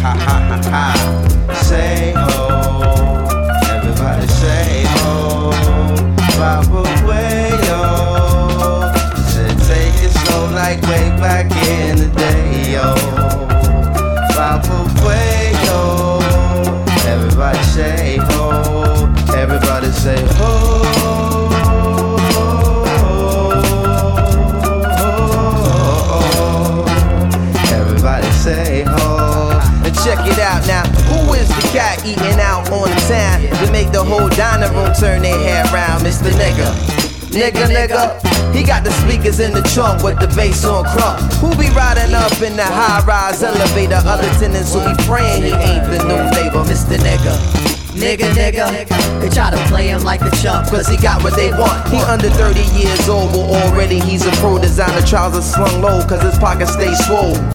ha ha ha ha. Say ho, everybody say ho. Papa Wayo said take it slow like way back in the day, yo. Papa Wayo, everybody say ho, everybody say ho. Everybody say ho. And check it out now. Who is the cat eating out on the town to make the whole dining room turn their head round? Mr. Nigga. Nigga, he got the speakers in the trunk with the bass on crunk. Who be riding up in the high-rise elevator? Other tenants who be praying he ain't the new neighbor, Mr. Nigga. Nigga, they try to play him like a chump, Cause he got what they want. He under 30 years old, but already he's a pro. Designer trousers slung low, cause his pockets stay swole.